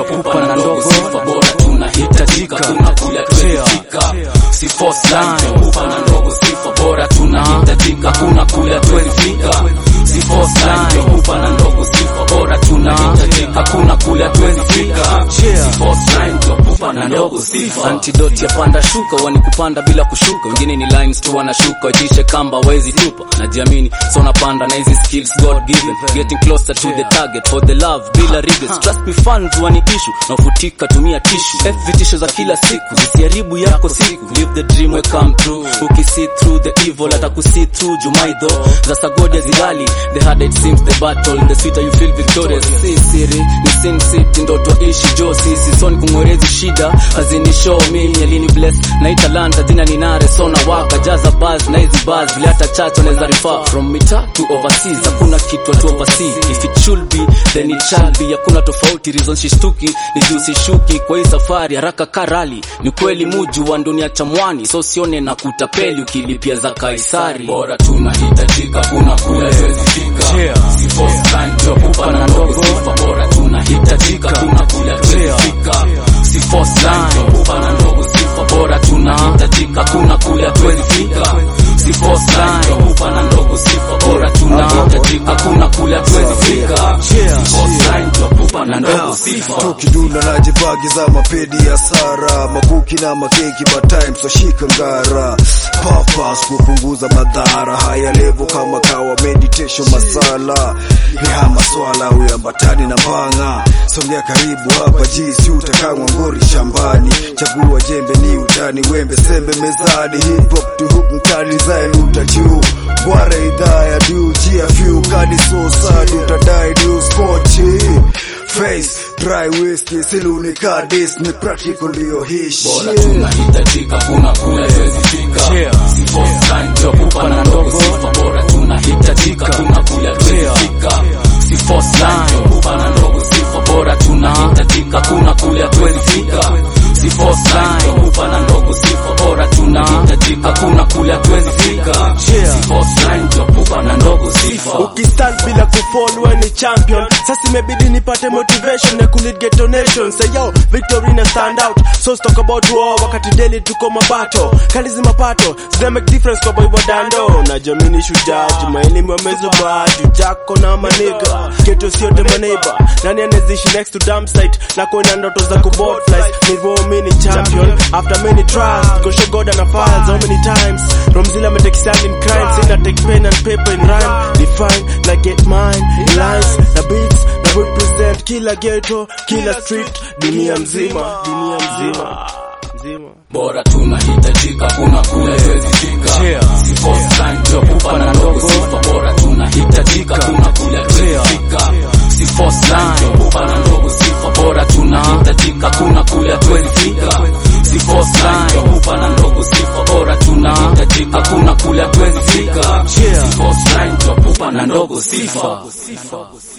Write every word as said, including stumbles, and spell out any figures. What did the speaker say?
ndio pupa na ndogo sifa bora tunahitajika tunakula tuwezika si force line ndio pupa na ndogo sifa bora tunahitajika kuna kula tuwezika si force line ndio pupa na ndogo sifa bora tunahitajika kuna kula tuwezika si force line ndio pupa na ndogo sifa antidote ya panda shuka wani kupanda bila kushuka wengine ni lines tu wanashuka itishe kamba wezi tupa najiamini so napanda na hizi skills God given getting closer to the target for the love bila regrets trust me funds wani issue nafutika tumia tissue F vitisho za kila siku zisiharibu yako siku live the dream will come true ukisi through the evil atakusi through jumaido za sagodia zilali the harder it seems the battle the sweeter you feel victorious si siri ni sin city ndoto ishi jo sisi son kungorezi shida hazini show mimi alini bless na italanta jina ni nare sona waka jaza buzz na hizi buzz vile hata chacho naweza refer from mita to overseas hakuna kitu tu overseas if it should be then it shall be hakuna tofauti reason shishtuki ni juicy shuki kwa hii safari haraka karali ni kweli muju wa dunia chamwani so sione na kutapeli ukilipia za Kaisari bora tunahitajika kuna kula tuwezika si force line ndio pupa na ndogo sifa bora tunahitajika kuna kula tuwezika si force line ndio pupa na ndogo sifa bora tunahitajika kuna kula tuwezika si force line ndio pupa na ndogo sifa bora tunahitajika kuna kula tuwezika si force line ndio pupa na ndogo sifa tukiduna na jibagi za mapedi ya sara makuki na makeki but time so shika ngara papas kupunguza madhara haya level kama kawa meditation masala ya maswala uyambatani na banga songea karibu hapa jisi utakangwa ngori shambani chagua jembe ni utani wembe sembe mezani hip hop to hook mtani zaini utachiu gwara idhaa ya du jia few kadi so sad utadai du scotchi face dry whiskey siluni kadis ni practical ndio hishi bora tunahitajika kuna kula tuwezika si force line ndio pupa na ndogo sifa bora tunahitajika kuna kula tuwezika si force line ndio pupa na ndogo sifa bora tunahitajika kuna kula tuwezika si force line ndio pupa na ndogo sifa bora tunahitajika kuna kula tuwezika si force line ndio pupa na ndogo sifa ukistand bila kufall when ni champion sasa imebidi nipate motivation na kulead get donation say yo victory na stand out so talk about war wakati daily tuko mabato kalizi mapato zina make difference kwa boy wadando na jamini shujaa maelimu wamezuba jako na maniga geto siote maneiba nani anazishi next to dump site na kuenda ndoto za kuboard flies nivo mini champion after many trials go show God and a fire so many times Romzilla me take stand in crime say na take pen and paper in rhyme define na get mine in lines na beats na represent kila ghetto kila street dunia mzima dunia mzima mzima bora tunahitajika kuna kula tuwezika si force line ndio pupa na ndogo sifa bora tunahitajika kuna kula tuwezika si force line ndio pupa na ndogo sifa bora tunahitajika kuna kula tuwezika si force line ndio pupa na ndogo sifa bora tunahitajika kuna kula tuwezika si force line ndio pupa na ndogo sifa